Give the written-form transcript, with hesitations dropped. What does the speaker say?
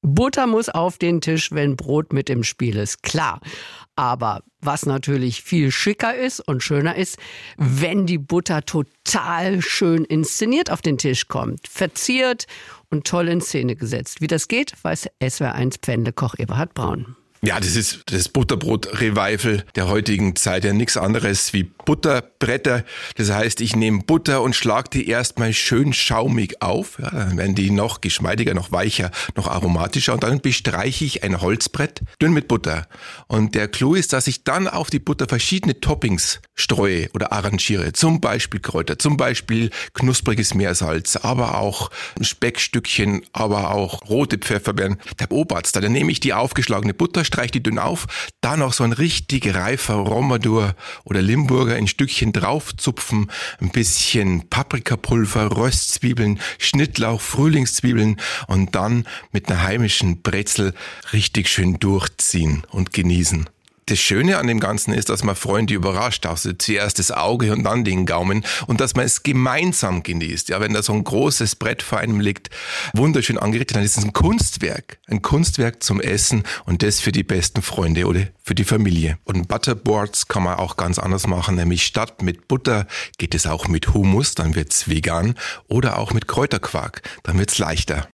Butter muss auf den Tisch, wenn Brot mit im Spiel ist, klar. Aber was natürlich viel schicker ist und schöner ist, wenn die Butter total schön inszeniert auf den Tisch kommt. Verziert und toll in Szene gesetzt. Wie das geht, weiß SWR1 Pfändekoch Eberhard Braun. Ja, das ist das Butterbrot-Revival der heutigen Zeit. Ja, nichts anderes wie Butterbretter. Das heißt, ich nehme Butter und schlage die erstmal schön schaumig auf. Ja, dann werden die noch geschmeidiger, noch weicher, noch aromatischer. Und dann bestreiche ich ein Holzbrett dünn mit Butter. Und der Clou ist, dass ich dann auf die Butter verschiedene Toppings streue oder arrangiere. Zum Beispiel Kräuter, zum Beispiel knuspriges Meersalz, aber auch Speckstückchen, aber auch rote Pfefferbeeren. Der Oberarzt, dann nehme ich die aufgeschlagene Butter, streiche die dünn auf, da noch so ein richtig reifer Romadur oder Limburger in Stückchen draufzupfen, ein bisschen Paprikapulver, Röstzwiebeln, Schnittlauch, Frühlingszwiebeln und dann mit einer heimischen Brezel richtig schön durchziehen und genießen. Das Schöne an dem Ganzen ist, dass man Freunde überrascht. Also zuerst das Auge und dann den Gaumen. Und dass man es gemeinsam genießt. Ja, wenn da so ein großes Brett vor einem liegt, wunderschön angerichtet, dann ist es ein Kunstwerk. Ein Kunstwerk zum Essen und das für die besten Freunde oder für die Familie. Und Butterboards kann man auch ganz anders machen. Nämlich statt mit Butter geht es auch mit Hummus, dann wird's vegan. Oder auch mit Kräuterquark, dann wird's leichter.